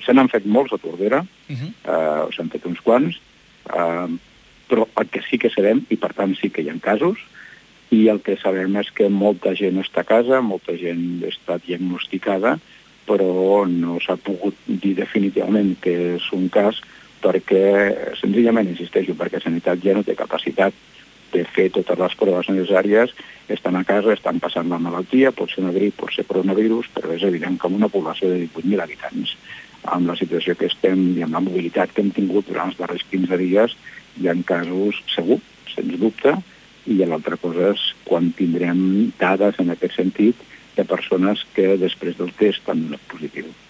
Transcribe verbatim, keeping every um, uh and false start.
se n'han fet molts a Tordera, Uh -huh. eh, s'han fet uns quants, eh, però el que sí que sabem, i per tant sí que hi ha casos, i el que sabem és que molta gent està a casa, molta gent està diagnosticada, però no s'ha pogut dir definitivament que és un cas perquè, senzillament, insisteixo, perquè Sanitat ja no té capacitat de fer totes les proves necessàries, estan a casa, estan passant la malaltia, pot ser una grip, pot ser coronavirus, però és evident que amb una població de divuit mil habitants, amb la situació que estem i amb la mobilitat que hem tingut durant els darrers quinze dies, hi ha casos segur, sens dubte, i l'altra cosa és quan tindrem dades en aquest sentit de persones que després del test han donat positiu.